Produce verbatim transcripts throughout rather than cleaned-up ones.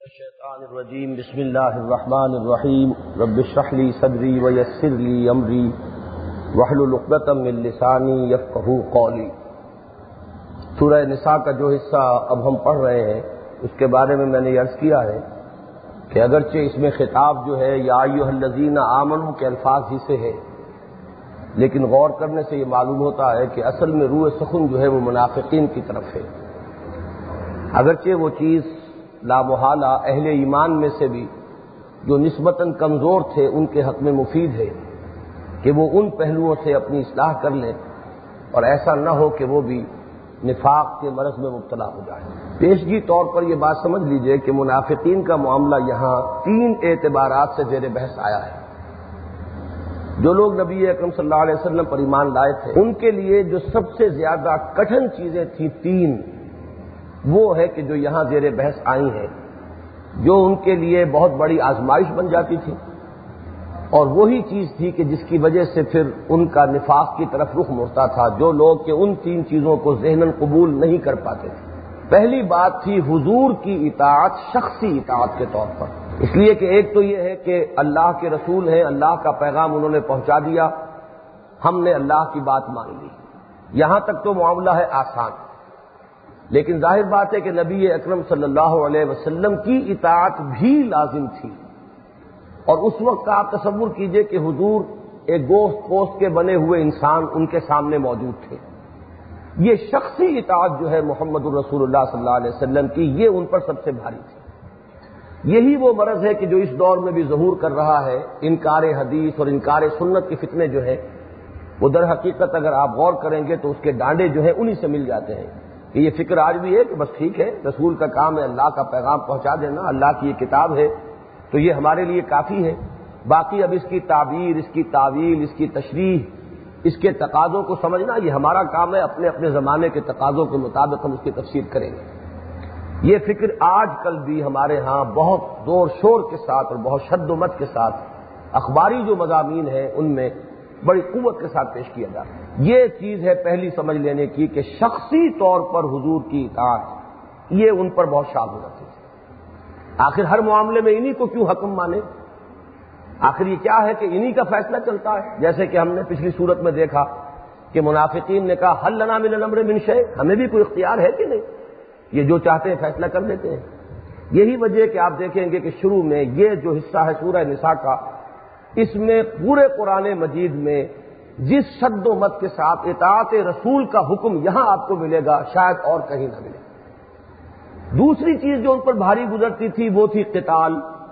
الشیطان الرجیم بسم اللہ الرحمن الرحیم رب اشرح لی صدری ویسر لی امری واحلل عقدۃ من لسانی یفقہوا قولی۔ سورہ نساء کا جو حصہ اب ہم پڑھ رہے ہیں اس کے بارے میں میں نے عرض کیا ہے کہ اگرچہ اس میں خطاب جو ہے یا ایھا الذین آمنوا کے الفاظ ہی سے ہے، لیکن غور کرنے سے یہ معلوم ہوتا ہے کہ اصل میں روح سخن جو ہے وہ منافقین کی طرف ہے۔ اگرچہ وہ چیز لامحالہ اہل ایمان میں سے بھی جو نسبتاً کمزور تھے ان کے حق میں مفید ہے کہ وہ ان پہلوؤں سے اپنی اصلاح کر لیں اور ایسا نہ ہو کہ وہ بھی نفاق کے مرض میں مبتلا ہو جائے۔ پیشگی طور پر یہ بات سمجھ لیجئے کہ منافقین کا معاملہ یہاں تین اعتبارات سے زیر بحث آیا ہے۔ جو لوگ نبی اکرم صلی اللہ علیہ وسلم پر ایمان لائے تھے ان کے لیے جو سب سے زیادہ کٹھن چیزیں تھیں تین، وہ ہے کہ جو یہاں زیر بحث آئی ہیں، جو ان کے لیے بہت بڑی آزمائش بن جاتی تھی، اور وہی چیز تھی کہ جس کی وجہ سے پھر ان کا نفاق کی طرف رخ مڑتا تھا، جو لوگ کہ ان تین چیزوں کو ذہناً قبول نہیں کر پاتے تھے۔ پہلی بات تھی حضور کی اطاعت شخصی اطاعت کے طور پر، اس لیے کہ ایک تو یہ ہے کہ اللہ کے رسول ہیں، اللہ کا پیغام انہوں نے پہنچا دیا، ہم نے اللہ کی بات مان لی، یہاں تک تو معاملہ ہے آسان۔ لیکن ظاہر بات ہے کہ نبی اکرم صلی اللہ علیہ وسلم کی اطاعت بھی لازم تھی، اور اس وقت کا آپ تصور کیجئے کہ حضور ایک گوشت پوست کے بنے ہوئے انسان ان کے سامنے موجود تھے۔ یہ شخصی اطاعت جو ہے محمد الرسول اللہ صلی اللہ علیہ وسلم کی، یہ ان پر سب سے بھاری تھی۔ یہی وہ مرض ہے کہ جو اس دور میں بھی ظہور کر رہا ہے، انکار حدیث اور انکار سنت کے فتنے جو ہے وہ در حقیقت اگر آپ غور کریں گے تو اس کے ڈانڈے جو ہیں انہی سے مل جاتے ہیں۔ کہ یہ فکر آج بھی ہے کہ بس ٹھیک ہے، رسول کا کام ہے اللہ کا پیغام پہنچا دینا، اللہ کی یہ کتاب ہے تو یہ ہمارے لیے کافی ہے، باقی اب اس کی تعبیر، اس کی تعویل، اس کی تشریح، اس کے تقاضوں کو سمجھنا یہ ہمارا کام ہے، اپنے اپنے زمانے کے تقاضوں کے مطابق ہم اس کی تفسیر کریں گے۔ یہ فکر آج کل بھی ہمارے ہاں بہت زور شور کے ساتھ اور بہت شد و مت کے ساتھ اخباری جو مضامین ہیں ان میں بڑی قوت کے ساتھ پیش کیا جاتا ہے۔ یہ چیز ہے پہلی سمجھ لینے کی کہ شخصی طور پر حضور کی اطاعت یہ ان پر بہت شاذ ہوتی ہے۔ آخر ہر معاملے میں انہی کو کیوں حکم مانے؟ آخر یہ کیا ہے کہ انہی کا فیصلہ چلتا ہے؟ جیسے کہ ہم نے پچھلی صورت میں دیکھا کہ منافقین نے کہا حل لنا من الامر من شیء، ہمیں بھی کوئی اختیار ہے کہ نہیں، یہ جو چاہتے ہیں فیصلہ کر دیتے ہیں۔ یہی وجہ کہ آپ دیکھیں گے کہ شروع میں یہ جو حصہ ہے سورہ نساء کا، اس میں پورے قرآن مجید میں جس شد و مت کے ساتھ اطاعت رسول کا حکم یہاں آپ کو ملے گا شاید اور کہیں نہ ملے۔ دوسری چیز جو ان پر بھاری گزرتی تھی وہ تھی قتال۔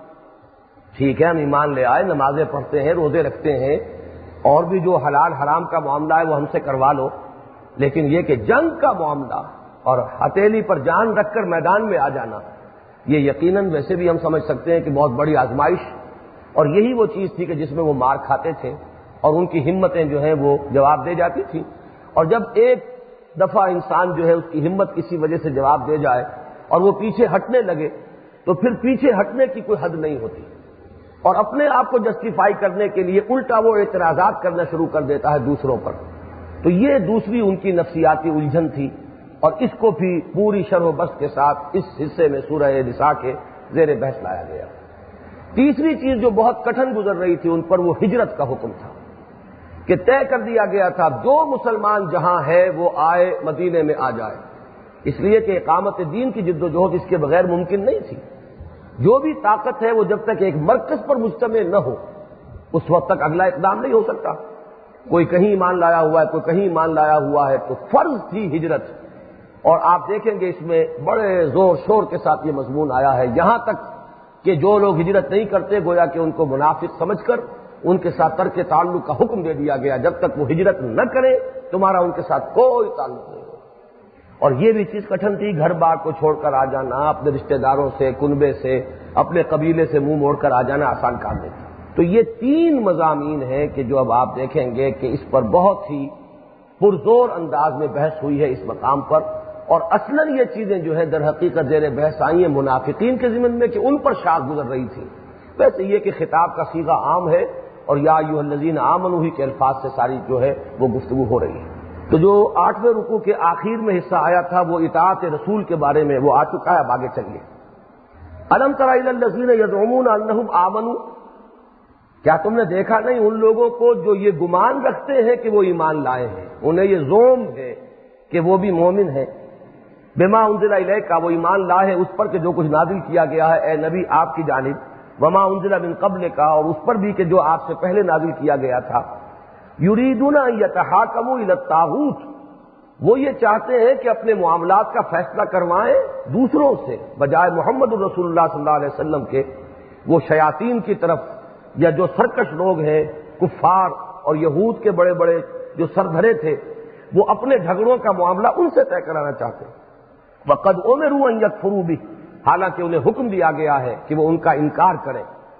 ٹھیک ہے، ہم ایمان لے آئے، نمازیں پڑھتے ہیں، روزے رکھتے ہیں، اور بھی جو حلال حرام کا معاملہ ہے وہ ہم سے کروا لو، لیکن یہ کہ جنگ کا معاملہ اور ہتھیلی پر جان رکھ کر میدان میں آ جانا، یہ یقیناً ویسے بھی ہم سمجھ سکتے ہیں کہ بہت بڑی آزمائش، اور یہی وہ چیز تھی کہ جس میں وہ مار کھاتے تھے اور ان کی ہمتیں جو ہیں وہ جواب دے جاتی تھی۔ اور جب ایک دفعہ انسان جو ہے اس کی ہمت کسی وجہ سے جواب دے جائے اور وہ پیچھے ہٹنے لگے تو پھر پیچھے ہٹنے کی کوئی حد نہیں ہوتی، اور اپنے آپ کو جسٹیفائی کرنے کے لیے الٹا وہ اعتراضات کرنا شروع کر دیتا ہے دوسروں پر۔ تو یہ دوسری ان کی نفسیاتی الجھن تھی، اور اس کو بھی پوری شرح و بسط کے ساتھ اس حصے میں سورہ نساء کے زیر بحث لایا گیا۔ تیسری چیز جو بہت کٹھن گزر رہی تھی ان پر وہ ہجرت کا حکم تھا کہ طے کر دیا گیا تھا جو مسلمان جہاں ہے وہ آئے مدینے میں آ جائے، اس لیے کہ اقامت دین کی جد و جہد اس کے بغیر ممکن نہیں تھی۔ جو بھی طاقت ہے وہ جب تک ایک مرکز پر مجتمع نہ ہو اس وقت تک اگلا اقدام نہیں ہو سکتا۔ کوئی کہیں ایمان لایا ہوا ہے، کوئی کہیں ایمان لایا ہوا ہے، تو فرض تھی ہجرت، اور آپ دیکھیں گے اس میں بڑے زور شور کے ساتھ یہ مضمون آیا ہے، یہاں تک کہ جو لوگ ہجرت نہیں کرتے گویا کہ ان کو منافق سمجھ کر ان کے ساتھ ترک تعلق کا حکم دے دیا گیا، جب تک وہ ہجرت نہ کرے تمہارا ان کے ساتھ کوئی تعلق نہیں ہو۔ اور یہ بھی چیز کٹھن تھی، گھر بار کو چھوڑ کر آ جانا، اپنے رشتہ داروں سے، کنبے سے، اپنے قبیلے سے منہ موڑ کر آ جانا آسان کام نہیں تھا۔ تو یہ تین مضامین ہیں کہ جو اب آپ دیکھیں گے کہ اس پر بہت ہی پرزور انداز میں بحث ہوئی ہے اس مقام پر، اور اصلاً یہ چیزیں جو ہے در حقیقت زیر بحث آئی ہیں منافقین کے ضمن میں کہ ان پر شاخ گزر رہی تھی۔ ویسے یہ کہ خطاب کا صیغہ عام ہے اور یا ایھا الذین آمنوا ہی کے الفاظ سے ساری جو ہے وہ گفتگو ہو رہی ہے۔ تو جو آٹھویں رکوع کے آخر میں حصہ آیا تھا وہ اطاعت رسول کے بارے میں وہ آ چکا ہے، اب آگے چلیے۔ الم تر الی الذین یزعمون انہم آمنوا، کیا تم نے دیکھا نہیں ان لوگوں کو جو یہ گمان رکھتے ہیں کہ وہ ایمان لائے ہیں، انہیں یہ زوم ہے کہ وہ بھی مومن ہے، بما انزل الیک، وہ ایمان لائے ہیں اس پر کہ جو کچھ نازل کیا گیا ہے اے نبی آپ کی جانب، وما انزل من قبل کا، اور اس پر بھی کہ جو آپ سے پہلے نازل کیا گیا تھا، یریدون ان یتحاکموا الی الطاغوت، وہ یہ چاہتے ہیں کہ اپنے معاملات کا فیصلہ کروائیں دوسروں سے بجائے محمد الرسول اللہ صلی اللہ علیہ وسلم کے، وہ شیاطین کی طرف یا جو سرکش لوگ ہیں کفار اور یہود کے بڑے بڑے جو سردھرے تھے، وہ اپنے جھگڑوں کا معاملہ ان سے طے کرانا چاہتے ہیں۔ وقد امروا ان یکفروا بہ، حالانکہ انہیں حکم دیا گیا ہے کہ وہ ان کا انکار کریں۔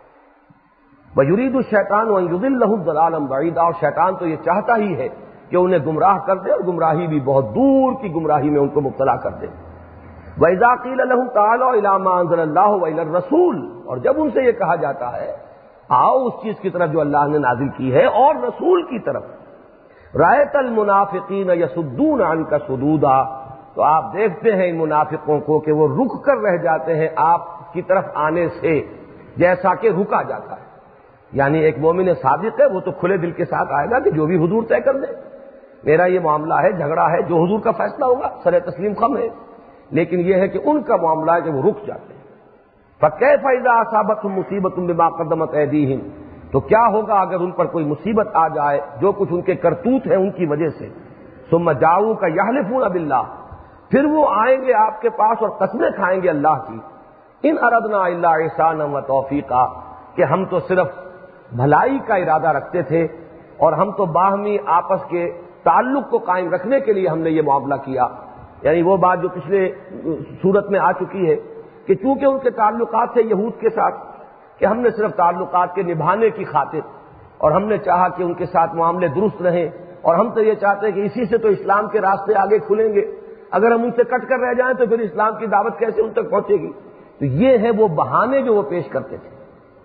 وَيُرِيدُ الشَّيْطَانُ أَن يُضِلَّهُمْ ضَلَالًا بَعِيدًا، اور شیطان تو یہ چاہتا ہی ہے کہ انہیں گمراہ کر دے، اور گمراہی بھی بہت دور کی گمراہی میں ان کو مبتلا کر دے۔ وَإِذَا قِيلَ لَهُمْ تَعَالَوْا إِلَىٰ مَا أَنزَلَ اللَّهُ وَإِلَى الرَّسُولِ، اور جب ان سے یہ کہا جاتا ہے آؤ اس چیز کی طرف جو اللہ نے نازل کی ہے اور رسول کی طرف، رَأَيْتَ الْمُنَافِقِينَ يَصُدُّونَ عَنْكَ صُدُودًا، تو آپ دیکھتے ہیں ان منافقوں کو کہ وہ رک کر رہ جاتے ہیں آپ کی طرف آنے سے جیسا کہ رکا جاتا ہے۔ یعنی ایک مومن صادق ہے وہ تو کھلے دل کے ساتھ آئے گا کہ جو بھی حضور طے کر دے، میرا یہ معاملہ ہے، جھگڑا ہے، جو حضور کا فیصلہ ہوگا سر تسلیم خم ہے۔ لیکن یہ ہے کہ ان کا معاملہ ہے کہ وہ رک جاتے ہیں۔ فَكَيْفَ إِذَا أَصَابَتْهُم مُّصِيبَةٌ بِمَا قَدَّمَتْ أَيْدِيهِمْ، تو کیا ہوگا اگر ان پر کوئی مصیبت آ جائے جو کچھ ان کے کرتوت ہیں ان کی وجہ سے، ثُمَّ جَاءُوكَ يَحْلِفُونَ بِاللَّهِ، پھر وہ آئیں گے آپ کے پاس اور قسمیں کھائیں گے اللہ کی، ان اردنا الا احسانا وتوفیقا، کہ ہم تو صرف بھلائی کا ارادہ رکھتے تھے اور ہم تو باہمی آپس کے تعلق کو قائم رکھنے کے لیے ہم نے یہ معاملہ کیا۔ یعنی وہ بات جو پچھلے صورت میں آ چکی ہے کہ چونکہ ان کے تعلقات تھے یہود کے ساتھ، کہ ہم نے صرف تعلقات کے نبھانے کی خاطر اور ہم نے چاہا کہ ان کے ساتھ معاملے درست رہیں، اور ہم تو یہ چاہتے ہیں کہ اسی سے تو اسلام کے راستے آگے کھلیں گے، اگر ہم ان سے کٹ کر رہ جائیں تو پھر اسلام کی دعوت کیسے ان تک پہنچے گی؟ تو یہ ہے وہ بہانے جو وہ پیش کرتے تھے۔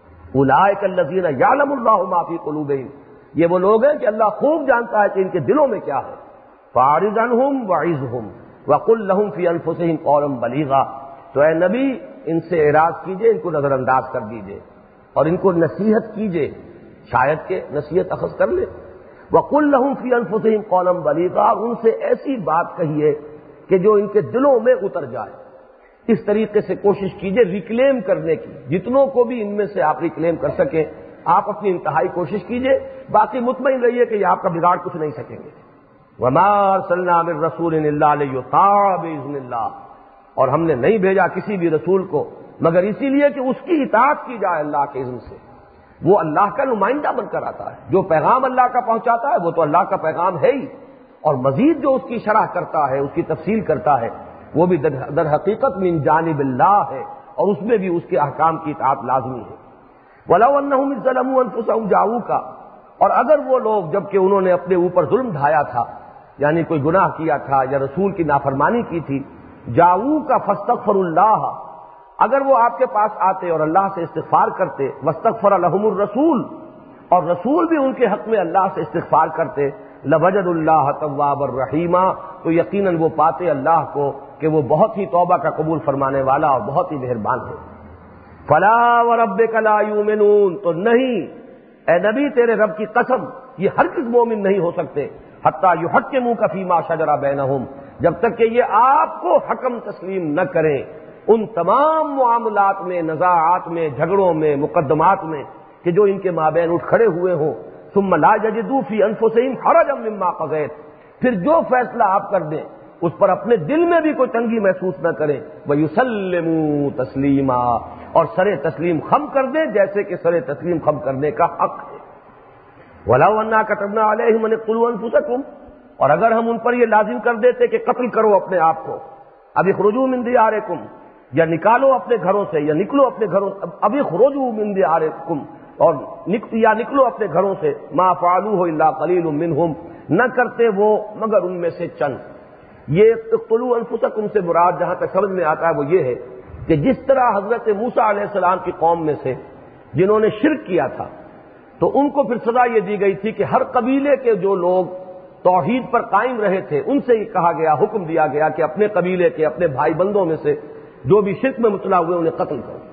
اولئک الذین یعلم اللہ ما فی قلوبہم، یہ وہ لوگ ہیں کہ اللہ خوب جانتا ہے کہ ان کے دلوں میں کیا ہے۔ فاعرض عنہم وعظہم وقل لہم فی انفسہم قولا بلیغا، تو اے نبی ان سے اعراض کیجئے، ان کو نظر انداز کر دیجئے اور ان کو نصیحت کیجئے، شاید کہ نصیحت اخذ کر لے۔ وقل لہم فی انفسہم قولا بلیغا، ان سے ایسی بات کہیے کہ جو ان کے دلوں میں اتر جائے۔ اس طریقے سے کوشش کیجئے ریکلیم کرنے کی، جتنوں کو بھی ان میں سے آپ ریکلیم کر سکیں آپ اپنی انتہائی کوشش کیجئے، باقی مطمئن رہیے کہ یہ آپ کا بگاڑ کچھ نہیں سکیں گے۔ وما ارسلنا من رسول الا لیطاع باذن اللہ، اور ہم نے نہیں بھیجا کسی بھی رسول کو مگر اسی لیے کہ اس کی اطاعت کی جائے اللہ کے اذن سے۔ وہ اللہ کا نمائندہ بن کر آتا ہے، جو پیغام اللہ کا پہنچاتا ہے وہ تو اللہ کا پیغام ہے ہی، اور مزید جو اس کی شرح کرتا ہے، اس کی تفصیل کرتا ہے، وہ بھی در حقیقت من جانب اللہ ہے، اور اس میں بھی اس کے احکام کی اطاعت لازمی ہے۔ وَلَوْ أَنَّهُمْ إِذْ ظَلَمُوا أَنفُسَهُمْ جَاءُوكَ، اور اگر وہ لوگ جبکہ انہوں نے اپنے اوپر ظلم ڈھایا تھا، یعنی کوئی گناہ کیا تھا یا رسول کی نافرمانی کی تھی، جَاءُوكَ فَاسْتَغْفَرُوا اللَّهَ، اگر وہ آپ کے پاس آتے اور اللہ سے استغفار کرتے، وَاسْتَغْفَرَ لَهُمُ الرَّسُولُ، اور رسول بھی ان کے حق میں اللہ سے استغفار کرتے، لَوَجَدُوا اللَّهَ تَوَّابًا رَحِيمًا، تو یقیناً وہ پاتے اللہ کو کہ وہ بہت ہی توبہ کا قبول فرمانے والا اور بہت ہی مہربان ہے۔ فلا وربک لا یؤمنون، تو نہیں اے نبی تیرے رب کی قسم یہ ہرگز مومن نہیں ہو سکتے، حتی یحکموک فیما شجر بینہم، جب تک کہ یہ آپ کو حکم تسلیم نہ کریں ان تمام معاملات میں، نزاعات میں، جھگڑوں میں، مقدمات میں کہ جو ان کے مابین اٹھ کھڑے ہوئے ہوں، ثم لا یجدوا فی انفسہم حرجا مما قضیت، پھر جو فیصلہ آپ کر دیں اس پر اپنے دل میں بھی کوئی تنگی محسوس نہ کریں، وَيُسَلِّمُوا تَسْلِيمًا، اور سر تسلیم خم کر دیں جیسے کہ سر تسلیم خم کرنے کا حق ہے۔ وَلَوْ أَنَّا كَتَبْنَا عَلَيْهِمْ أَنِ اقْتُلُوا أَنفُسَكُمْ، اور اگر ہم ان پر یہ لازم کر دیتے کہ قتل کرو اپنے آپ کو، اب اخرجوا من دیارکم، یا نکالو اپنے گھروں سے، یا نکلو اپنے گھروں، اب اخرجوا من دیارکم، اور یا نکلو اپنے گھروں سے، ما فعلوه الا قلیل منهم، نہ کرتے وہ مگر ان میں سے چند۔ یہ اقتلوا انفسکم سے مراد جہاں تک سمجھ میں آتا ہے وہ یہ ہے کہ جس طرح حضرت موسیٰ علیہ السلام کی قوم میں سے جنہوں نے شرک کیا تھا تو ان کو پھر سزا یہ دی گئی تھی کہ ہر قبیلے کے جو لوگ توحید پر قائم رہے تھے ان سے یہ کہا گیا، حکم دیا گیا کہ اپنے قبیلے کے، اپنے بھائی بندوں میں سے جو بھی شرک میں مبتلا ہوئے انہیں قتل کرو۔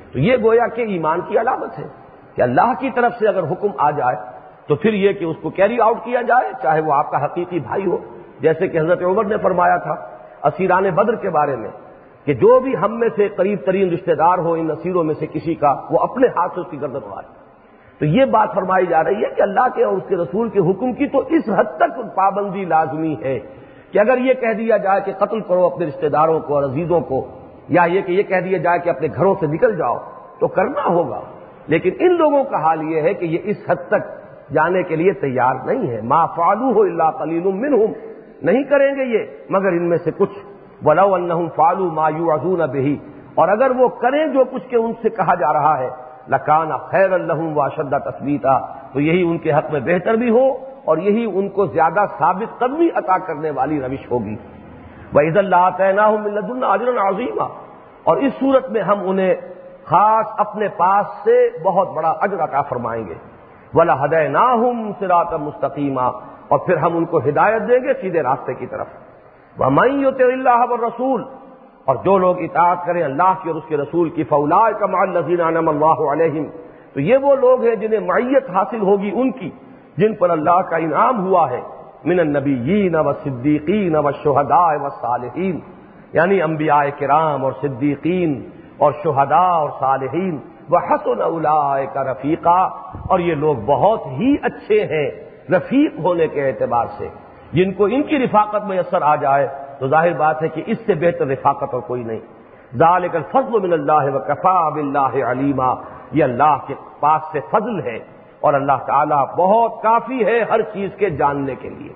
تو یہ گویا کہ ایمان کی علامت ہے کہ اللہ کی طرف سے اگر حکم آ جائے تو پھر یہ کہ اس کو کیری آؤٹ کیا جائے، چاہے وہ آپ کا حقیقی بھائی ہو، جیسے کہ حضرت عمر نے فرمایا تھا اسیران بدر کے بارے میں کہ جو بھی ہم میں سے قریب ترین رشتہ دار ہو ان اسیروں میں سے کسی کا، وہ اپنے ہاتھ سے اس کی گردن اڑائے۔ تو یہ بات فرمائی جا رہی ہے کہ اللہ کے اور اس کے رسول کے حکم کی تو اس حد تک پابندی لازمی ہے کہ اگر یہ کہہ دیا جائے کہ قتل کرو اپنے رشتہ داروں کو اور عزیزوں کو، یا یہ کہ یہ کہہ دیا جائے کہ اپنے گھروں سے نکل جاؤ، تو کرنا ہوگا۔ لیکن ان لوگوں کا حال یہ ہے کہ یہ اس حد تک جانے کے لیے تیار نہیں ہے۔ ما فعلوه الا قلیل منهم، نہیں کریں گے یہ مگر ان میں سے کچھ۔ ولو انہم فعلوا ما یوعظون به، اور اگر وہ کریں جو کچھ کہ ان سے کہا جا رہا ہے، لکان خیرا لهم واشد تثبیتا، تو یہی ان کے حق میں بہتر بھی ہو اور یہی ان کو زیادہ ثابت قدمی عطا کرنے والی روش ہوگی۔ وَإِذًا لَّآتَيْنَاهُم مِّن لَّدُنَّا أَجْرًا عَظِيمًا، اور اس صورت میں ہم انہیں خاص اپنے پاس سے بہت بڑا اجر عطا فرمائیں گے۔ وَلَهَدَيْنَاهُمْ صِرَاطًا مُّسْتَقِيمًا، اور پھر ہم ان کو ہدایت دیں گے سیدھے راستے کی طرف۔ وَمَن يُطِعِ اللَّهَ وَالرَّسُولَ، اور جو لوگ اطاعت کریں اللہ کی اور اس کے رسول کی، فَأُولَٰئِكَ مَعَ الَّذِينَ أَنْعَمَ اللَّهُ عَلَيْهِمْ، تو یہ وہ لوگ ہیں جنہیں معیت حاصل ہوگی ان کی جن پر اللہ کا انعام ہوا ہے، من النبیین والصدیقین والشہداء والصالحین، یعنی انبیاء کرام اور صدیقین اور شہداء اور صالحین، وحسن اولئک رفیقا، اور یہ لوگ بہت ہی اچھے ہیں رفیق ہونے کے اعتبار سے۔ جن کو ان کی رفاقت میسر آ جائے تو ظاہر بات ہے کہ اس سے بہتر رفاقت اور کوئی نہیں۔ ذالک الفضل من اللہ وکفی باللہ علیما، یہ اللہ کے پاس سے فضل ہے اور اللہ تعالیٰ بہت کافی ہے ہر چیز کے جاننے کے لیے۔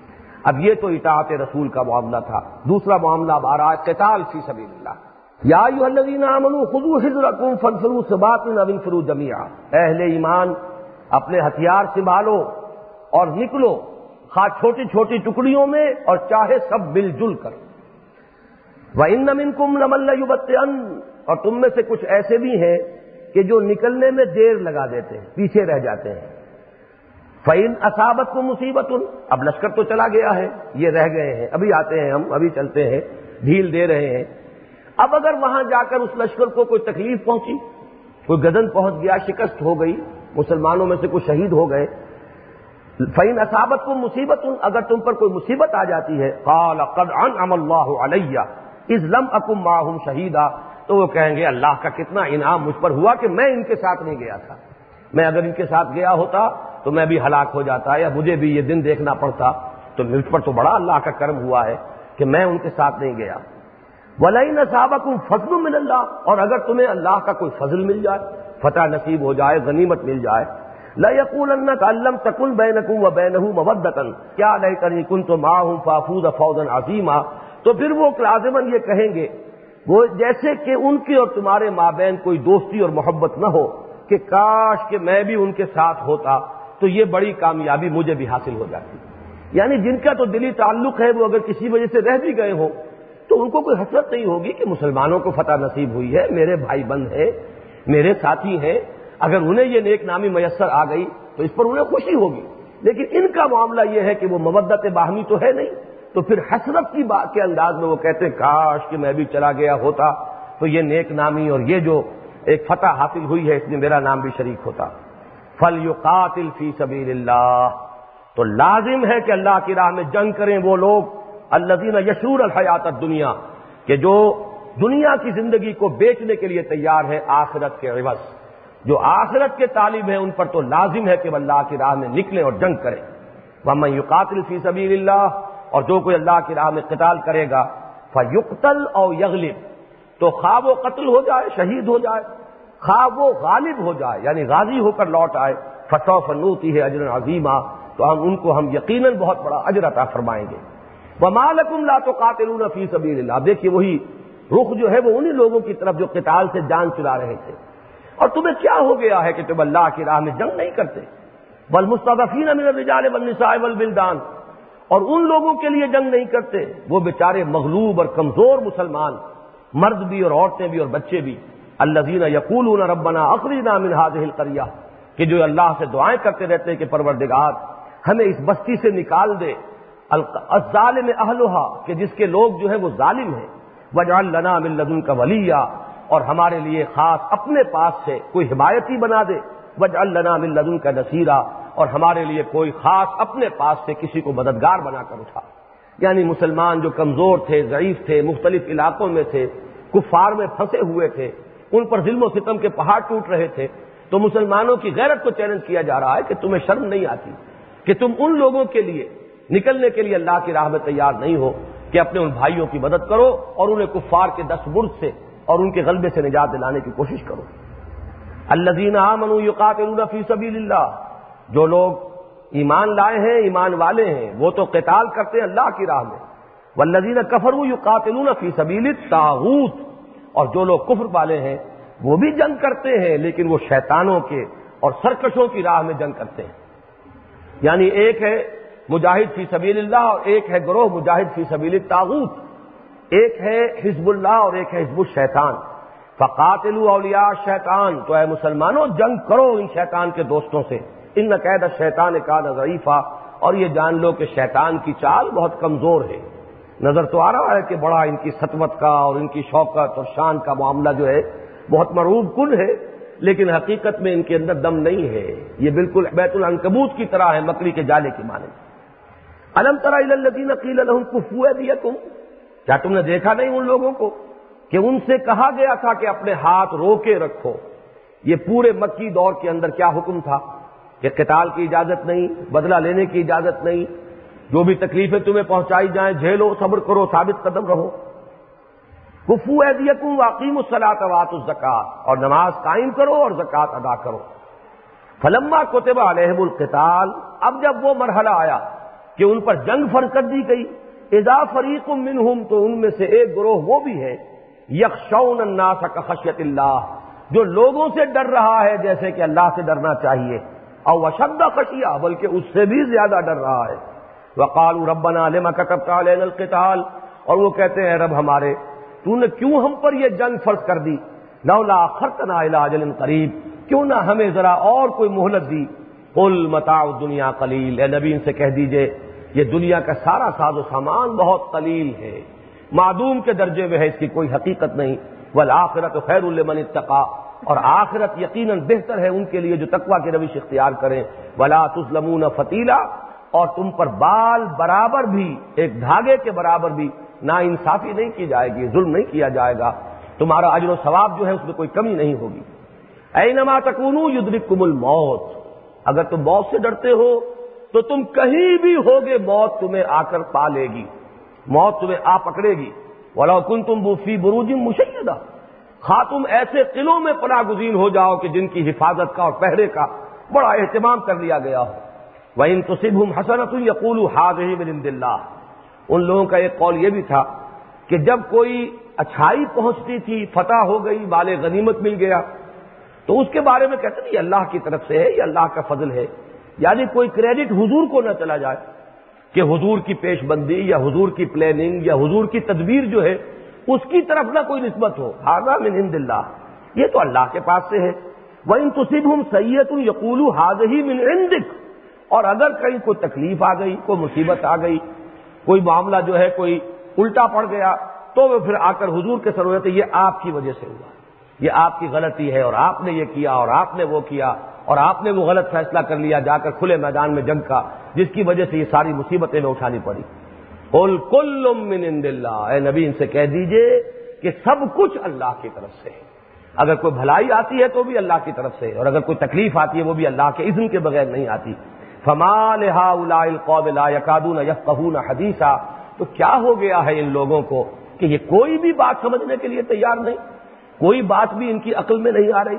اب یہ تو اطاعت رسول کا معاملہ تھا۔ دوسرا معاملہ اب آ رہا ہے قتال فی سبیل اللہ۔ یا ایھا الذین آمنوا خذوا حذرکم فانفروا ثبات او انفروا جمیعا، اہل ایمان اپنے ہتھیار سنبھالو اور نکلو، خواہ چھوٹی چھوٹی ٹکڑیوں میں اور چاہے سب مل جل کر۔ وَإِنَّ مِنكُمْ لَمَن لَّيُبَطِّئَنَّ، اور تم میں سے کچھ ایسے بھی ہیں کہ جو نکلنے میں دیر لگا دیتے ہیں، پیچھے رہ جاتے ہیں۔ فَإِنْ أَصَابَتْكُمْ مُصِيبَةٌ، اب لشکر تو چلا گیا ہے، یہ رہ گئے ہیں، ابھی آتے ہیں ہم، ابھی چلتے ہیں، ڈھیل دے رہے ہیں۔ اب اگر وہاں جا کر اس لشکر کو کوئی تکلیف پہنچی، کوئی گدن پہنچ گیا، شکست ہو گئی، مسلمانوں میں سے کوئی شہید ہو گئے، فَإِنْ أَصَابَتْكُمْ مُصِيبَةٌ، اگر تم پر کوئی مصیبت آ جاتی ہے، قَالَ قَدْ أَنْعَمَ اللَّهُ عَلَيَّ إِذْ لَمْ أَكُن مَّعَهُمْ شَهِيدًا، تو وہ کہیں گے اللہ کا کتنا انعام مجھ پر ہوا کہ میں ان کے ساتھ نہیں گیا تھا، میں اگر ان کے ساتھ گیا ہوتا تو میں بھی ہلاک ہو جاتا یا مجھے بھی یہ دن دیکھنا پڑتا، تو مجھ پر تو بڑا اللہ کا کرم ہوا ہے کہ میں ان کے ساتھ نہیں گیا۔ وَلَئِنْ أَصَابَكُمْ فَضْلٌ مِّنَ اللَّهِ، اور اگر تمہیں اللہ کا کوئی فضل مل جائے، فتح نصیب ہو جائے، غنیمت مل جائے، لَيَقُولَنَّ كَأَن لَّمْ تَكُن بَيْنَكُمْ وَبَيْنَهُ مَوَدَّةٌ يَا لَيْتَنِي كُنتُ مَعَهُمْ فَأَفُوزَ فَوْزًا عَظِيمًا، تو پھر وہ لازماً یہ کہیں گے، وہ جیسے کہ ان کے اور تمہارے مابین کوئی دوستی اور محبت نہ ہو، کہ کاش کہ میں بھی ان کے ساتھ ہوتا تو یہ بڑی کامیابی مجھے بھی حاصل ہو جاتی۔ یعنی جن کا تو دلی تعلق ہے وہ اگر کسی وجہ سے رہ بھی گئے ہوں تو ان کو کوئی حسرت نہیں ہوگی کہ مسلمانوں کو فتح نصیب ہوئی ہے، میرے بھائی بند ہیں، میرے ساتھی ہیں، اگر انہیں یہ نیک نامی میسر آ گئی تو اس پر انہیں خوشی ہوگی۔ لیکن ان کا معاملہ یہ ہے کہ وہ مودت باہمی تو ہے نہیں، تو پھر حسرت کی بات کے انداز میں وہ کہتے ہیں کاش کہ میں بھی چلا گیا ہوتا تو یہ نیک نامی اور یہ جو ایک فتح حاصل ہوئی ہے اس میں میرا نام بھی شریک ہوتا۔ فَلْيُقَاتِلْ فِي سَبِيلِ اللَّهِ، تو لازم ہے کہ اللہ کی راہ میں جنگ کریں وہ لوگ الذین یشرون الحیات الدنیا، کہ جو دنیا کی زندگی کو بیچنے کے لیے تیار ہے آخرت کے عوض۔ جو آخرت کے طالب ہیں ان پر تو لازم ہے کہ وہ اللہ کی راہ میں نکلیں اور جنگ کریں۔ وَمَن يُقَاتِلْ فِي سَبِيلِ اللَّهِ، اور جو کوئی اللہ کی راہ میں قتال کرے گا، فَيُقْتَلْ أَوْ يَغْلِبْ، تو خواہ وہ قتل ہو جائے، شہید ہو جائے، خواہ وہ غالب ہو جائے یعنی غازی ہو کر لوٹ آئے، فَسَوْفَ نُؤْتِیہِ أَجْرًا عَظِیمًا، تو ہم ان کو ہم یقیناً بہت بڑا اجر عطا فرمائیں گے۔ وَمَا لَكُمْ لَا تُقَاتِلُونَ فِي سَبِيلِ اللَّهِ، دیکھیے وہی رخ جو ہے وہ انہی لوگوں کی طرف جو قتال سے جان چرا رہے تھے، اور تمہیں کیا ہو گیا ہے کہ تم اللہ کی راہ میں جنگ نہیں کرتے؟ وَالْمُسْتَضْعَفِينَ مِنَ الرِّجَالِ وَالنِّسَاءِ وَالْوِلْدَانِ، اور ان لوگوں کے لیے جنگ نہیں کرتے وہ بیچارے مغلوب اور کمزور مسلمان، مرد بھی اور عورتیں بھی اور بچے بھی، الذین یقولون ربنا اخرجنا من هذه القرية، کہ جو اللہ سے دعائیں کرتے رہتے ہیں کہ پروردگار ہمیں اس بستی سے نکال دے، الظالم اہلھا، کہ جس کے لوگ جو ہیں وہ ظالم ہیں، واجعل لنا من لدنک ولیا، اور ہمارے لیے خاص اپنے پاس سے کوئی حمایتی بنا دے، وَاجْعَلْ لَنَا مِن لَّدُنْكَ نَصِيرًا، اور ہمارے لیے کوئی خاص اپنے پاس سے کسی کو مددگار بنا کر اٹھا۔ یعنی مسلمان جو کمزور تھے، ضعیف تھے، مختلف علاقوں میں تھے، کفار میں پھنسے ہوئے تھے، ان پر ظلم و ستم کے پہاڑ ٹوٹ رہے تھے، تو مسلمانوں کی غیرت کو چیلنج کیا جا رہا ہے کہ تمہیں شرم نہیں آتی کہ تم ان لوگوں کے لیے نکلنے کے لیے اللہ کی راہ میں تیار نہیں ہو کہ اپنے ان بھائیوں کی مدد کرو اور انہیں کفار کے دست برد سے اور ان کے غلبے سے نجات دلانے کی کوشش کرو۔ الذین آمنوا یقاتلون فی سبیل اللہ، جو لوگ ایمان لائے ہیں، ایمان والے ہیں، وہ تو قتال کرتے ہیں اللہ کی راہ میں۔ والذین کفروا یقاتلون فی سبیل الطاغوت، اور جو لوگ کفر والے ہیں وہ بھی جنگ کرتے ہیں لیکن وہ شیطانوں کے اور سرکشوں کی راہ میں جنگ کرتے ہیں۔ یعنی ایک ہے مجاہد فی سبیل اللہ اور ایک ہے گروہ مجاہد فی سبیل الطاغوت، ایک ہے حزب اللہ اور ایک ہے حزب الشیطان۔ فقاتلوا اولیاء الشیطان، تو اے مسلمانوں جنگ کرو ان شیطان کے دوستوں سے، ان کید الشیطان کان ضعیفا، اور یہ جان لو کہ شیطان کی چال بہت کمزور ہے۔ نظر تو آ رہا ہے کہ بڑا ان کی سطوت کا اور ان کی شوکت اور شان کا معاملہ جو ہے بہت مرعوب کن ہے، لیکن حقیقت میں ان کے اندر دم نہیں ہے، یہ بالکل بیت العنکبوت کی طرح ہے، مکڑی کے جالے کی مانند۔ الم تر الی الذین قیل لهم کفوا ایدیکم، کیا تم نے دیکھا نہیں ان لوگوں کو کہ ان سے کہا گیا تھا کہ اپنے ہاتھ روکے رکھو؟ یہ پورے مکی دور کے اندر کیا حکم تھا کہ قتال کی اجازت نہیں، بدلہ لینے کی اجازت نہیں، جو بھی تکلیفیں تمہیں پہنچائی جائیں جھیلو، صبر کرو، ثابت قدم رہو۔ کفوا ایدیکم واقیموا الصلاۃ وآتوا الزکاۃ، اور نماز قائم کرو اور زکوٰۃ ادا کرو۔ فلما کتب علیہم القتال، اب جب وہ مرحلہ آیا کہ ان پر جنگ فرض کر دی گئی، اذا فریق منہم، تو ان میں سے ایک گروہ وہ بھی ہے، یخشون الناس کخشیۃ اللہ، جو لوگوں سے ڈر رہا ہے جیسے کہ اللہ سے ڈرنا چاہیے، او اشد خشیہ، بلکہ اس سے بھی زیادہ ڈر رہا ہے۔ وقالوا ربنا لما كتبت علينا القتال، اور وہ کہتے ہیں رب ہمارے تو نے کیوں ہم پر یہ جنگ فرض کر دی، لولا اخرتنا الى اجل قریب، کیوں نہ ہمیں ذرا اور کوئی مہلت دی۔ قل متاع الدنیا قلیل، اے نبی ان سے کہہ دیجئے یہ دنیا کا سارا ساز و سامان بہت قلیل ہے، معدوم کے درجے میں ہے، اس کی کوئی حقیقت نہیں۔ والآخرۃ خیر لمن اتقى، اور آخرت یقیناً بہتر ہے ان کے لیے جو تقوی کی روش اختیار کریں۔ ولا تظلمون فتیلا، اور تم پر بال برابر بھی، ایک دھاگے کے برابر بھی نا انصافی نہیں کی جائے گی، ظلم نہیں کیا جائے گا، تمہارا اجر و ثواب جو ہے اس میں کوئی کمی نہیں ہوگی۔ اینما تکونوا یدرککم الموت، اگر تم موت سے ڈرتے ہو تو تم کہیں بھی ہوگے موت تمہیں آ کر پا لے گی، موت تمہیں آ پکڑے گی۔ وَلَوْ كُنْتُمْ فِي بُرُوجٍ مُّشَيَّدَةٍ، خواہ تم ایسے قلعوں میں پناہ گزین ہو جاؤ کہ جن کی حفاظت کا اور پہرے کا بڑا اہتمام کر لیا گیا ہو۔ وَإِن تُصِبْهُمْ حَسَنَةٌ يَقُولُوا هَٰذِهِ مِنْ عِندِ اللَّهِ، ان لوگوں کا ایک قول یہ بھی تھا کہ جب کوئی اچھائی پہنچتی تھی، فتح ہو گئی، مال غنیمت مل گیا، تو اس کے بارے میں کہتے ہیں یہ اللہ کی طرف سے ہے، یہ اللہ کا فضل ہے، یعنی کوئی کریڈٹ حضور کو نہ چلا جائے کہ حضور کی پیش بندی یا حضور کی پلاننگ یا حضور کی تدبیر جو ہے اس کی طرف نہ کوئی نسبت ہو۔ ھذا من عند اللہ، یہ تو اللہ کے پاس سے ہے۔ وَإِن تُصِبْهُمْ سَیِّئَةٌ یقولوا ھذِہ من عندک، اور اگر کہیں کوئی تکلیف آ گئی، کوئی مصیبت آ گئی، کوئی معاملہ جو ہے کوئی الٹا پڑ گیا، تو وہ پھر آ کر حضور کے سر ہوتے یہ آپ کی وجہ سے ہوا، یہ آپ کی غلطی ہے، اور آپ نے یہ کیا اور آپ نے وہ کیا، اور آپ نے وہ غلط فیصلہ کر لیا جا کر کھلے میدان میں جنگ کا، جس کی وجہ سے یہ ساری مصیبتیں میں اٹھانی پڑی۔ قل کل من عند اللہ، اے نبی ان سے کہہ دیجئے کہ سب کچھ اللہ کی طرف سے ہے، اگر کوئی بھلائی آتی ہے تو بھی اللہ کی طرف سے، اور اگر کوئی تکلیف آتی ہے وہ بھی اللہ کے اذن کے بغیر نہیں آتی۔ فما لہؤلاء القوم لا یکادون یفقهون حدیثا، تو کیا ہو گیا ہے ان لوگوں کو کہ یہ کوئی بھی بات سمجھنے کے لیے تیار نہیں، کوئی بات بھی ان کی عقل میں نہیں آ رہی۔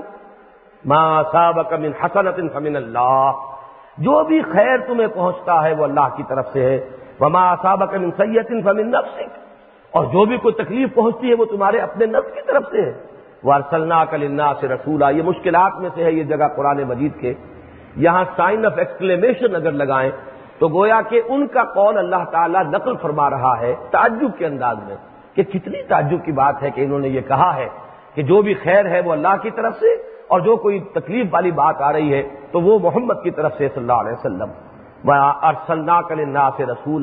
ما اصابک من حسنۃ فمن اللہ، جو بھی خیر تمہیں پہنچتا ہے وہ اللہ کی طرف سے ہے۔ وما اصابک من سیئۃ فمن نفسک، اور جو بھی کوئی تکلیف پہنچتی ہے وہ تمہارے اپنے نفس کی طرف سے ہے۔ وارسلناک للناس رسولا، یہ مشکلات میں سے ہے یہ جگہ قرآن مجید کے، یہاں سائن آف ایکسکلیمیشن اگر لگائیں تو گویا کہ ان کا قول اللہ تعالیٰ نقل فرما رہا ہے تعجب کے انداز میں، کہ کتنی تعجب کی بات ہے کہ انہوں نے یہ کہا ہے کہ جو بھی خیر ہے وہ اللہ کی طرف سے، اور جو کوئی تکلیف والی بات آ رہی ہے تو وہ محمد کی طرف سے صلی اللہ علیہ وسلم۔ وَأَرْسَلْنَاكَ لِلنَّاسِ رَسُولًا،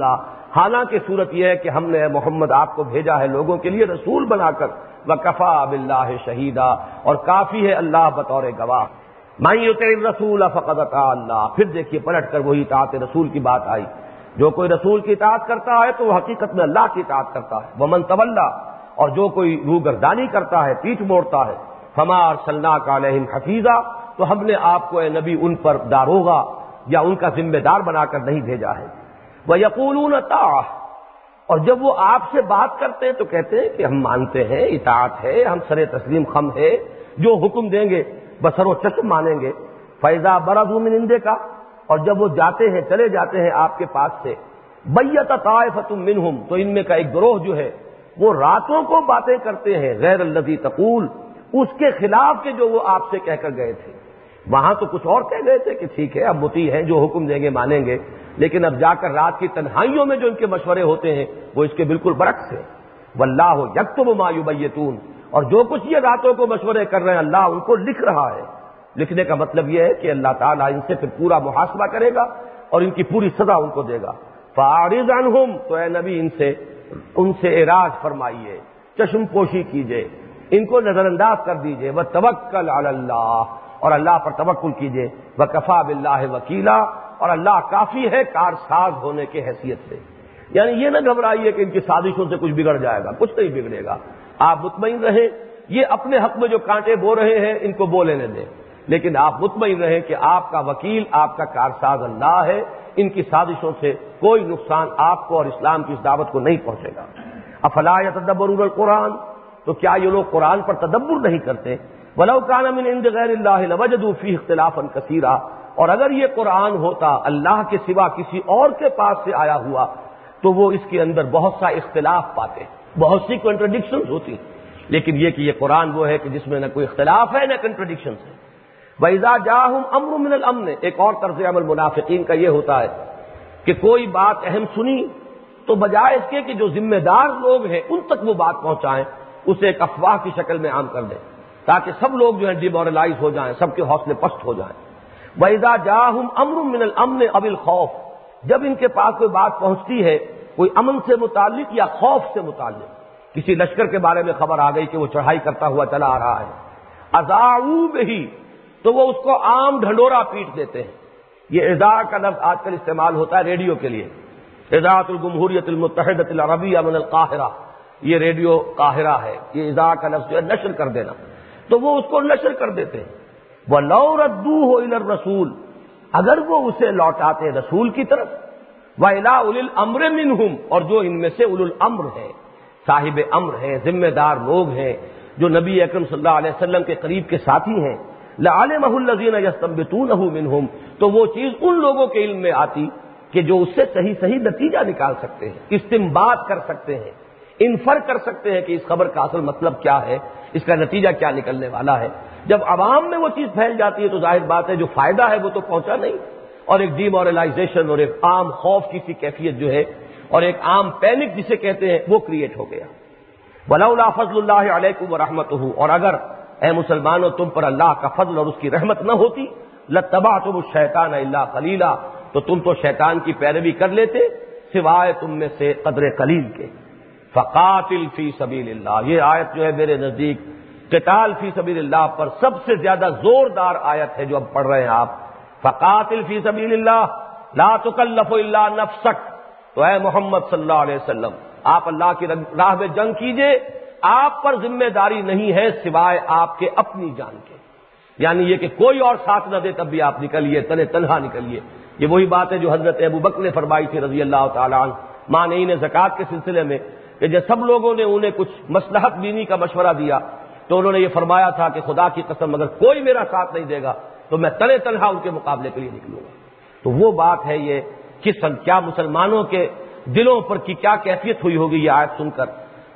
حالانکہ صورت یہ ہے کہ ہم نے محمد آپ کو بھیجا ہے لوگوں کے لیے رسول بنا کر، وکفا باللہ شہیدا، اور کافی ہے اللہ بطور گواہ۔ من یطع الرسول فقد اطاع اللہ، پھر دیکھیے پلٹ کر وہی اطاعت رسول کی بات آئی، جو کوئی رسول کی اطاعت کرتا ہے تو وہ حقیقت میں اللہ کی اطاعت کرتا ہے۔ ومن تولا، اور جو کوئی روگردانی کرتا ہے، پیٹھ موڑتا ہے، فما ارسلناک علیہم حفیظا، تو ہم نے آپ کو اے نبی ان پر داروغہ یا ان کا ذمہ دار بنا کر نہیں بھیجا ہے۔ وَيَقُولُونَ طَاعَةٌ، اور جب وہ آپ سے بات کرتے ہیں تو کہتے ہیں کہ ہم مانتے ہیں، اطاعت ہے، ہم سر تسلیم خم ہے، جو حکم دیں گے بسر و چشم مانیں گے۔ فَإِذَا بَرَزُوا مِنْ عِنْدِكَ، اور جب وہ جاتے ہیں، چلے جاتے ہیں آپ کے پاس سے، بَيَّتَ طَائِفَةٌ مِّنْهُمْ، تو ان میں کا ایک گروہ جو ہے وہ راتوں کو باتیں کرتے ہیں، غیر الذی تقول، اس کے خلاف کے جو وہ آپ سے کہہ کر گئے تھے۔ وہاں تو کچھ اور کہہ گئے تھے کہ ٹھیک ہے اب مطیع ہیں، جو حکم دیں گے مانیں گے، لیکن اب جا کر رات کی تنہائیوں میں جو ان کے مشورے ہوتے ہیں وہ اس کے بالکل برعکس ہے۔ واللہ یکتب ما یبیتون، اور جو کچھ یہ راتوں کو مشورے کر رہے ہیں اللہ ان کو لکھ رہا ہے۔ لکھنے کا مطلب یہ ہے کہ اللہ تعالیٰ ان سے پھر پورا محاسبہ کرے گا اور ان کی پوری سزا ان کو دے گا۔ فاعرض عنہم، تو اے نبی ان سے ان سے اعراض فرمائیے، چشم پوشی کیجئے، ان کو نظر انداز کر دیجئے۔ وتوکل علی اللہ، اور اللہ پر توکل کیجئے۔ وکفا باللہ وکیلا، اور اللہ کافی ہے کارساز ہونے کے حیثیت سے۔ یعنی یہ نہ گھبرائیے کہ ان کی سازشوں سے کچھ بگڑ جائے گا، کچھ نہیں بگڑے گا، آپ مطمئن رہیں۔ یہ اپنے حق میں جو کانٹے بو رہے ہیں ان کو بو لینے دیں، لیکن آپ مطمئن رہیں کہ آپ کا وکیل، آپ کا کارساز اللہ ہے، ان کی سازشوں سے کوئی نقصان آپ کو اور اسلام کی اس دعوت کو نہیں پہنچے گا۔ افلا یتدبرون القرآن، تو کیا یہ لوگ قرآن پر تدبر نہیں کرتے؟ ولو کان من عند غیر اللہ لوجدوا فیہ اختلافا کثیرا، اور اگر یہ قرآن ہوتا اللہ کے سوا کسی اور کے پاس سے آیا ہوا تو وہ اس کے اندر بہت سا اختلاف پاتے، بہت سی کنٹرڈکشنز ہوتی، لیکن یہ کہ یہ قرآن وہ ہے کہ جس میں نہ کوئی اختلاف ہے نہ کنٹرڈکشنز ہے۔ وَإِذَا جَاءَهُمْ أَمْرٌ مِّنَ الْأَمْنِ، ایک اور طرز عمل منافقین کا یہ ہوتا ہے کہ کوئی بات اہم سنی تو بجائے اس کے کہ جو ذمہ دار لوگ ہیں ان تک وہ بات پہنچائیں، اسے ایک افواہ کی شکل میں عام کر دیں تاکہ سب لوگ جو ہیں ڈیمورلائز ہو جائیں، سب کے حوصلے پست ہو جائیں۔ وَإِذَا جَاءَهُمْ أَمْرٌ مِّنَ الْأَمْنِ أَوِ الْخَوْفِ، جب ان کے پاس کوئی بات پہنچتی ہے کوئی امن سے متعلق یا خوف سے متعلق، کسی لشکر کے بارے میں خبر آ گئی کہ وہ چڑھائی کرتا ہوا چلا آ رہا ہے، اذاعوا بہ، تو وہ اس کو عام ڈھنڈورا پیٹ دیتے ہیں۔ یہ اذاع کا لفظ آج کل استعمال ہوتا ہے ریڈیو کے لیے، اذاعۃ الجمہوریۃ المتحدۃ العربیہ من القاہرہ، یہ ریڈیو قاہرہ ہے، یہ اذاع کا لفظ جو ہے نشر کر دینا، تو وہ اس کو نشر کر دیتے ہیں۔ وَلَوْ رَدُّوهُ إِلَى الرَّسُولِ، اگر وہ اسے لوٹاتے رسول کی طرف، وَإِلَىٰ أُولِي الْأَمْرِ مِنْهُمْ، اور جو ان میں سے اولو الامر ہیں، صاحب امر ہیں، ذمہ دار لوگ ہیں، جو نبی اکرم صلی اللہ علیہ وسلم کے قریب کے ساتھی ہیں، لَعَلِمَهُ الَّذِينَ يَسْتَنبِطُونَهُ مِنْهُمْ، تو وہ چیز ان لوگوں کے علم میں آتی کہ جو اس سے صحیح صحیح نتیجہ نکال سکتے ہیں، استنباط کر سکتے ہیں، انفر کر سکتے ہیں کہ اس خبر کا اصل مطلب کیا ہے، اس کا نتیجہ کیا نکلنے والا ہے۔ جب عوام میں وہ چیز پھیل جاتی ہے تو ظاہر بات ہے جو فائدہ ہے وہ تو پہنچا نہیں، اور ایک ڈیمورلائزیشن اور ایک عام خوف کی سی کیفیت جو ہے اور ایک عام پینک جسے کہتے ہیں وہ کریٹ ہو گیا۔ وَلَوْلَا فَضْلُ اللَّهِ عَلَيْكُمْ وَرَحْمَتُهُ، اور اگر اے مسلمانوں تم پر اللہ کا فضل اور اس کی رحمت نہ ہوتی، لَاتَّبَعْتُمُ الشَّيْطَانَ إِلَّا قَلِيلًا، تو تم تو شیطان کی پیروی کر لیتے سوائے تم میں سے قدر قلیل کے۔ فَقَاتِلْ فِي سَبِيلِ اللَّهِ، یہ آیت جو ہے میرے نزدیک قتال فی سبیل اللہ پر سب سے زیادہ زوردار آیت ہے جو اب پڑھ رہے ہیں آپ۔ فقاتل فی سبیل اللہ لا تکلف الا نفسک، تو اے محمد صلی اللہ علیہ وسلم آپ اللہ کی راہ میں جنگ کیجئے، آپ پر ذمہ داری نہیں ہے سوائے آپ کے اپنی جان کے، یعنی یہ کہ کوئی اور ساتھ نہ دے تب بھی آپ نکلیے، تنے تنہا نکلیے۔ یہ وہی بات ہے جو حضرت ابو بکر نے فرمائی تھی رضی اللہ تعالیٰ عنہ مانعین زکوٰۃ کے سلسلے میں، کہ جب سب لوگوں نے انہیں کچھ مصلحت بینی کا مشورہ دیا تو انہوں نے یہ فرمایا تھا کہ خدا کی قسم اگر کوئی میرا ساتھ نہیں دے گا تو میں تنے تنہا ان کے مقابلے کے لیے نکلوں گا۔ تو وہ بات ہے یہ کس کیا مسلمانوں کے دلوں پر کی کیا کیفیت ہوئی ہوگی یہ آیت سن کر۔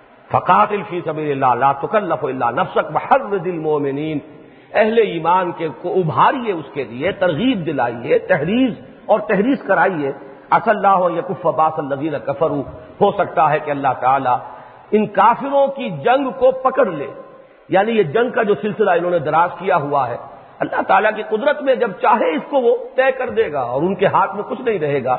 فقاتل فی سبیل اللہ لا تکلف الا نفسک وحرض المؤمنین، اہل ایمان کے کو ابھاریے، اس کے لیے ترغیب دلائیے، تحریض اور تحریض کرائیے۔ عسى اللہ ان یکف باس الذین کفروا، ہو سکتا ہے کہ اللہ تعالی ان کافروں کی جنگ کو پکڑ لے، یعنی یہ جنگ کا جو سلسلہ انہوں نے دراز کیا ہوا ہے اللہ تعالیٰ کی قدرت میں جب چاہے اس کو وہ طے کر دے گا اور ان کے ہاتھ میں کچھ نہیں رہے گا۔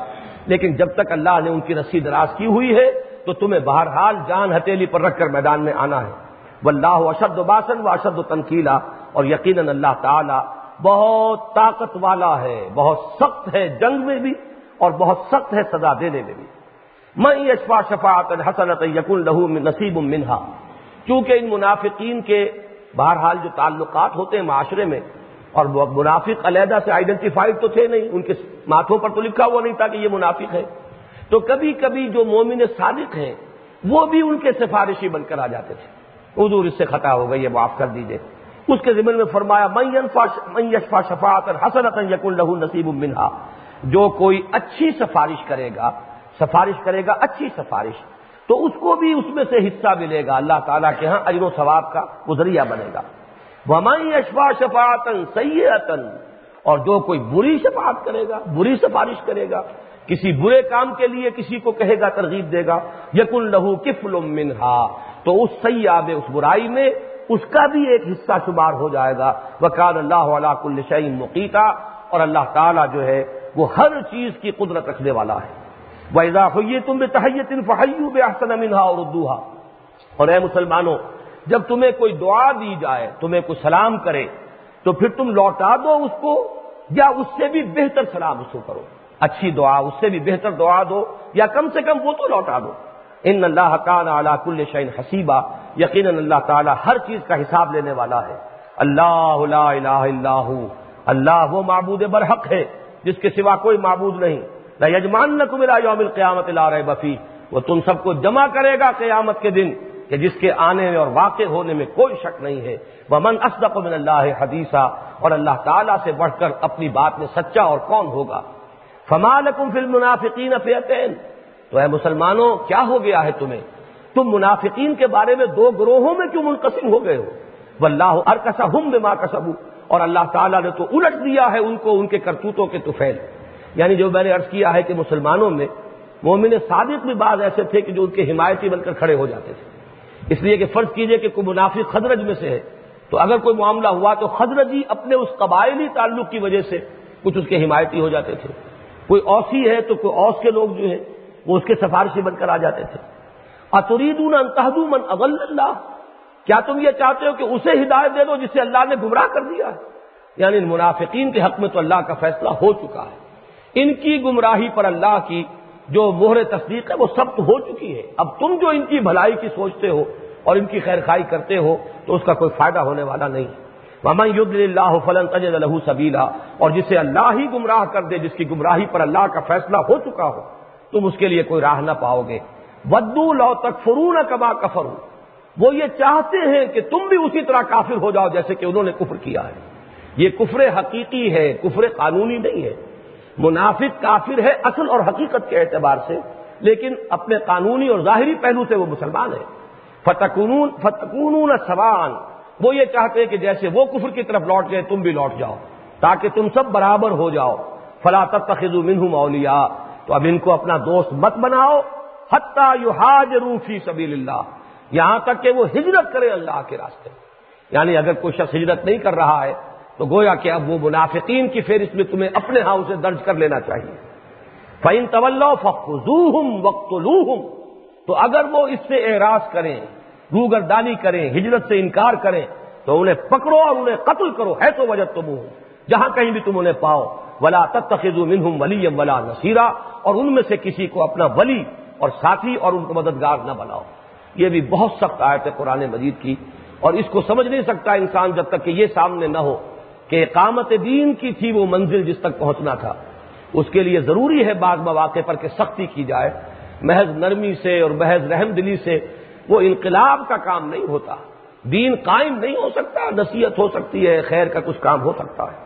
لیکن جب تک اللہ نے ان کی رسی دراز کی ہوئی ہے تو تمہیں بہرحال جان ہتھیلی پر رکھ کر میدان میں آنا ہے. واللہ اشد باسن و اشد تنکیلا، اور یقیناً اللہ تعالی بہت طاقت والا ہے، بہت سخت ہے جنگ میں بھی اور بہت سخت ہے سزا دینے میں بھی. من یشفع شفاعۃ حسنۃ یکن لہ نصیب منہا، چونکہ ان منافقین کے بہرحال جو تعلقات ہوتے ہیں معاشرے میں، اور منافق علیحدہ سے آئیڈینٹیفائڈ تو تھے نہیں، ان کے ماتھوں پر تو لکھا ہوا نہیں تھا کہ یہ منافق ہے، تو کبھی کبھی جو مومن صادق ہیں وہ بھی ان کے سفارشی بن کر آ جاتے تھے. حضور اس سے خطا ہو گئی ہے، معاف کر دیجئے. اس کے ضمن میں فرمایا من یشفع شفاعۃ حسنۃ یکن لہ نصیب منہا، جو کوئی اچھی سفارش کرے گا، سفارش کرے گا اچھی سفارش، تو اس کو بھی اس میں سے حصہ ملے گا، اللہ تعالیٰ کے ہاں اجر و ثواب کا وہ ذریعہ بنے گا. وَمَن يَشْفَعْ شَفَاعَةً سَيِّئَةً، اور جو کوئی بری شفاعت کرے گا، بری سفارش کرے گا، کسی برے کام کے لیے کسی کو کہے گا، ترغیب دے گا، یکن لہ کفل منہا، تو اس سیئہ میں، اس برائی میں اس کا بھی ایک حصہ شمار ہو جائے گا. وَكَانَ اللَّهُ عَلَىٰ كُلِّ شَيْءٍ مُقِیتًا، اور اللہ تعالیٰ جو ہے وہ ہر چیز کی قدرت رکھنے والا ہے. وَإِذَا حُيِّيتُم بِتَحِيَّةٍ فَحَيُّوا بِأَحْسَنَ مِنْهَا أَوْ رُدُّوهَا، اور اے مسلمانوں جب تمہیں کوئی دعا دی جائے، تمہیں کوئی سلام کرے تو پھر تم لوٹا دو اس کو، یا اس سے بھی بہتر سلام اس کو کرو، اچھی دعا اس سے بھی بہتر دعا دو، یا کم سے کم وہ تو لوٹا دو. ان اللہ کان علی کل شیء حسیبا، یقیناً اللہ تعالی ہر چیز کا حساب لینے والا ہے. اللہ لا الہ الا ہو، اللہ وہ معبود برحق ہے جس کے سوا کوئی معبود نہیں. لا یجمعنکم الی یوم القیامۃ لا ریب فیہ، وہ تم سب کو جمع کرے گا قیامت کے دن کہ جس کے آنے میں اور واقع ہونے میں کوئی شک نہیں ہے. ومن اصدق من اللہ حدیثا، اور اللہ تعالیٰ سے بڑھ کر اپنی بات میں سچا اور کون ہوگا. فما لکم فی المنافقین فئتین، تو اے مسلمانوں کیا ہو گیا ہے تمہیں، تم منافقین کے بارے میں دو گروہوں میں کیوں منقسم ہو گئے ہو. واللہ ارکسہم بما کسبوا، اور اللہ تعالیٰ نے تو الٹ دیا ہے ان کو ان کے کرتوتوں کے طفیل. یعنی جو میں نے عرض کیا ہے کہ مسلمانوں میں مومن صادق بھی بعض ایسے تھے کہ جو ان کے حمایتی بن کر کھڑے ہو جاتے تھے. اس لیے کہ فرض کیجئے کہ کوئی منافق خزرج میں سے ہے، تو اگر کوئی معاملہ ہوا تو خزرجی اپنے اس قبائلی تعلق کی وجہ سے کچھ اس کے حمایتی ہو جاتے تھے. کوئی اوسی ہے تو کوئی اوس کے لوگ جو ہیں وہ اس کے سفارشی بن کر آ جاتے تھے. اتریدون ان تہدوا من اضل اللہ، کیا تم یہ چاہتے ہو کہ اسے ہدایت دے دو جسے اللہ نے گمراہ کر دیا ہے. یعنی ان منافقین کے حق میں تو اللہ کا فیصلہ ہو چکا ہے، ان کی گمراہی پر اللہ کی جو مہر تصدیق ہے وہ ثبت ہو چکی ہے. اب تم جو ان کی بھلائی کی سوچتے ہو اور ان کی خیر خواہی کرتے ہو تو اس کا کوئی فائدہ ہونے والا نہیں. وَمَن يُضْلِلِ اللَّهُ فَلَن تَجِدَ لَهُ سَبِيلًا، اور جسے اللہ ہی گمراہ کر دے، جس کی گمراہی پر اللہ کا فیصلہ ہو چکا ہو، تم اس کے لیے کوئی راہ نہ پاؤ گے. وَدُّوا لَوْ تَكْفُرُونَ كَمَا كَفَرُوا، وہ یہ چاہتے ہیں کہ تم بھی اسی طرح کافر ہو جاؤ جیسے کہ انہوں نے کفر کیا ہے. یہ کفر حقیقی ہے، کفر قانونی نہیں ہے. منافق کافر ہے اصل اور حقیقت کے اعتبار سے، لیکن اپنے قانونی اور ظاہری پہلو سے وہ مسلمان ہے. فتکونون فتکونون سواء، وہ یہ چاہتے ہیں کہ جیسے وہ کفر کی طرف لوٹ گئے تم بھی لوٹ جاؤ تاکہ تم سب برابر ہو جاؤ. فلا تتخذوا منهم اولیاء، تو اب ان کو اپنا دوست مت بناؤ. حتی یہاجروا فی سبیل اللہ، یہاں تک کہ وہ ہجرت کرے اللہ کے راستے. یعنی اگر کوئی شخص ہجرت نہیں کر رہا ہے تو گویا کہ اب وہ منافقین کی فہرست میں تمہیں اپنے ہاں اسے درج کر لینا چاہیے. فَإِن تَوَلَّوْا فَخُذُوهُمْ وَاقْتُلُوهُمْ، تو اگر وہ اس سے اعراض کریں، روگردانی کریں، ہجرت سے انکار کریں تو انہیں پکڑو اور انہیں قتل کرو. ہے تو وجدتموہم، جہاں کہیں بھی تم انہیں پاؤ. وَلَا تَتَّخِذُوا مِنْهُمْ وَلِيًّا وَلَا نَصِيرًا، اور ان میں سے کسی کو اپنا ولی اور ساتھی اور ان کو مددگار نہ بناؤ. یہ بھی بہت سخت آیت ہے قرآن مجید کی، اور اس کو سمجھ نہیں سکتا انسان جب تک کہ یہ سامنے نہ ہو کہ اقامت دین کی تھی وہ منزل جس تک پہنچنا تھا. اس کے لیے ضروری ہے بعض مواقع پر کہ سختی کی جائے. محض نرمی سے اور محض رحم دلی سے وہ انقلاب کا کام نہیں ہوتا. دین قائم نہیں ہو سکتا، نصیحت ہو سکتی ہے، خیر کا کچھ کام ہو سکتا ہے.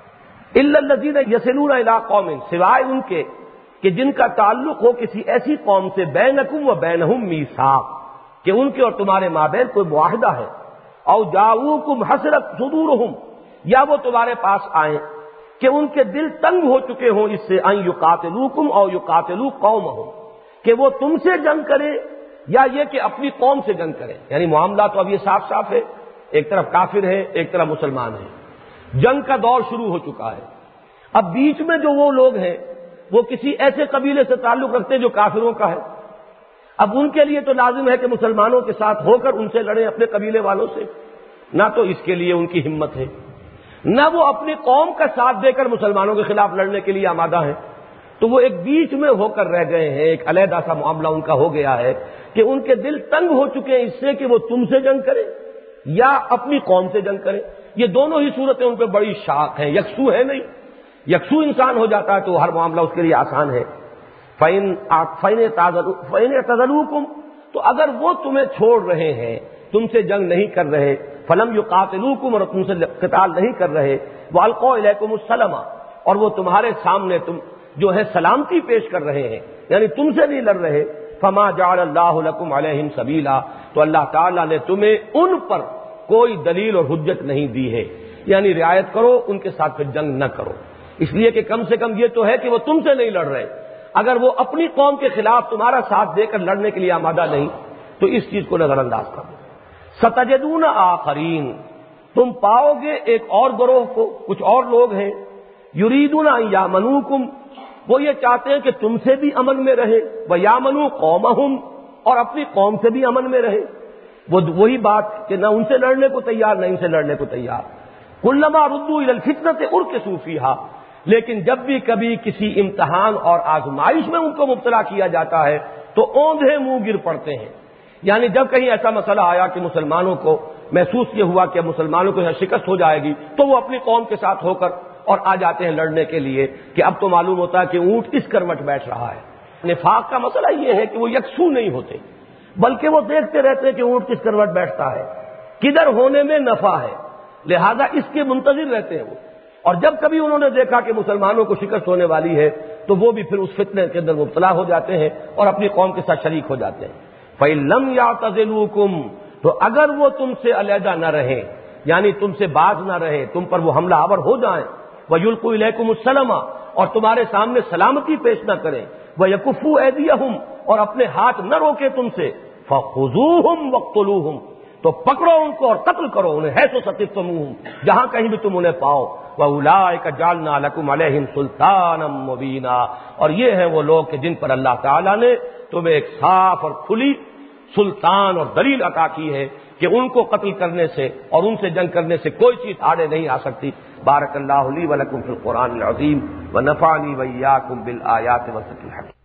الا الذین یصلون الی قوم، سوائے ان کے کہ جن کا تعلق ہو کسی ایسی قوم سے بینکم و بینہم میثاق، کہ ان کے اور تمہارے مابین کوئی معاہدہ ہے. او جاؤکم حسرت صدورہم، یا وہ تمہارے پاس آئیں کہ ان کے دل تنگ ہو چکے ہوں اس سے، ان یقاتلوکم او یقاتلوا قومہم، کہ وہ تم سے جنگ کرے یا یہ کہ اپنی قوم سے جنگ کرے. یعنی معاملہ تو اب یہ صاف صاف ہے، ایک طرف کافر ہے ایک طرف مسلمان ہے، جنگ کا دور شروع ہو چکا ہے. اب بیچ میں جو وہ لوگ ہیں وہ کسی ایسے قبیلے سے تعلق رکھتے ہیں جو کافروں کا ہے. اب ان کے لیے تو لازم ہے کہ مسلمانوں کے ساتھ ہو کر ان سے لڑیں اپنے قبیلے والوں سے. نہ تو اس کے لیے ان کی ہمت ہے، نہ وہ اپنی قوم کا ساتھ دے کر مسلمانوں کے خلاف لڑنے کے لیے آمادہ ہیں. تو وہ ایک بیچ میں ہو کر رہ گئے ہیں، ایک علیحدہ سا معاملہ ان کا ہو گیا ہے کہ ان کے دل تنگ ہو چکے ہیں اس سے کہ وہ تم سے جنگ کریں یا اپنی قوم سے جنگ کریں. یہ دونوں ہی صورتیں ان پہ بڑی شاق ہیں، یکسو ہے نہیں. یکسو انسان ہو جاتا ہے تو ہر معاملہ اس کے لیے آسان ہے. فَإِنْ فَإِنْ اعْتَزَلُوكُمْ، تو اگر وہ تمہیں چھوڑ رہے ہیں، تم سے جنگ نہیں کر رہے، فَلَمْ يُقَاتِلُوكُمْ، اور تم سے قتال نہیں کر رہے، وَأَلْقَوْا إِلَيْكُمُ السَّلَامَ، اور وہ تمہارے سامنے تم جو ہے سلامتی پیش کر رہے ہیں، یعنی تم سے نہیں لڑ رہے، فَمَا جَعَلَ اللَّهُ لَكُمْ عَلَيْهِمْ سَبِيلًا، تو اللہ تعالیٰ نے تمہیں ان پر کوئی دلیل اور حجت نہیں دی ہے، یعنی رعایت کرو، ان کے ساتھ پھر جنگ نہ کرو. اس لیے کہ کم سے کم یہ تو ہے کہ وہ تم سے نہیں لڑ رہے. اگر وہ اپنی قوم کے خلاف تمہارا ساتھ دے کر لڑنے کے لیے آمادہ نہیں تو اس چیز کو نظر انداز کر دو. ستجدون آخرین، تم پاؤ گے ایک اور گروہ کو، کچھ اور لوگ ہیں، یریدون ان یامنوکم، وہ یہ چاہتے ہیں کہ تم سے بھی امن میں رہے، ویامنوا قومہم، اور اپنی قوم سے بھی امن میں رہے. وہ وہی بات کہ نہ ان سے لڑنے کو تیار نہ ان سے لڑنے کو تیار. کلما ردوا الی الفتنۃ ارکسوا فیہا، لیکن جب بھی کبھی کسی امتحان اور آزمائش میں ان کو مبتلا کیا جاتا ہے تو اوندھے منہ گر پڑتے ہیں. یعنی جب کہیں ایسا مسئلہ آیا کہ مسلمانوں کو محسوس یہ ہوا کہ مسلمانوں کو شکست ہو جائے گی تو وہ اپنی قوم کے ساتھ ہو کر اور آ جاتے ہیں لڑنے کے لیے کہ اب تو معلوم ہوتا ہے کہ اونٹ کس کروٹ بیٹھ رہا ہے. نفاق کا مسئلہ یہ ہے کہ وہ یکسو نہیں ہوتے، بلکہ وہ دیکھتے رہتے ہیں کہ اونٹ کس کروٹ بیٹھتا ہے، کدھر ہونے میں نفع ہے، لہذا اس کے منتظر رہتے ہیں وہ. اور جب کبھی انہوں نے دیکھا کہ مسلمانوں کو شکست ہونے والی ہے تو وہ بھی پھر اس فتنے کے اندر مبتلا ہو جاتے ہیں اور اپنی قوم کے ساتھ شریک ہو جاتے ہیں. فَإِن لَّمْ يَعْتَزِلُوكُمْ، تو اگر وہ تم سے علیحدہ نہ رہیں، یعنی تم سے باز نہ رہے، تم پر وہ حملہ آور ہو جائیں، وَيُلْقُوا إِلَيْكُمُ السَّلَامَ، اور تمہارے سامنے سلامتی پیش نہ کریں، وَيَكُفُّوا أَيْدِيَهُمْ، اور اپنے ہاتھ نہ روکے تم سے، فَخُذُوهُمْ وَاقْتُلُوهُمْ، تو پکڑو ان کو اور قتل کرو انہیں، حیث ثقفتموہم، جہاں کہیں بھی تم انہیں پاؤ. وَأُولَٰئِكَ جَعَلْنَا لَكُمْ عَلَيْهِمْ سُلْطَانًا مُّبِينًا، اور یہ ہیں وہ لوگ کہ جن پر اللہ تعالیٰ نے تمہیں ایک صاف اور کھلی سلطان اور دلیل عطا کی ہے کہ ان کو قتل کرنے سے اور ان سے جنگ کرنے سے کوئی چیز آڑے نہیں آ سکتی. بارک اللہ لی ولکم فی القرآن العظیم ونفعنی وإیاکم بالآیات والذکر الحکیم.